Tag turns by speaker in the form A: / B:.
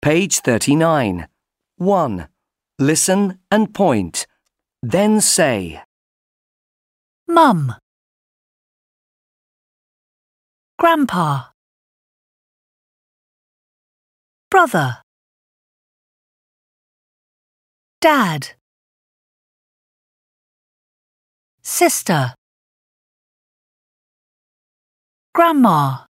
A: Page 39. 1. Listen and point. Then say,
B: Mum, Grandpa, Brother, Dad, Sister, Grandma.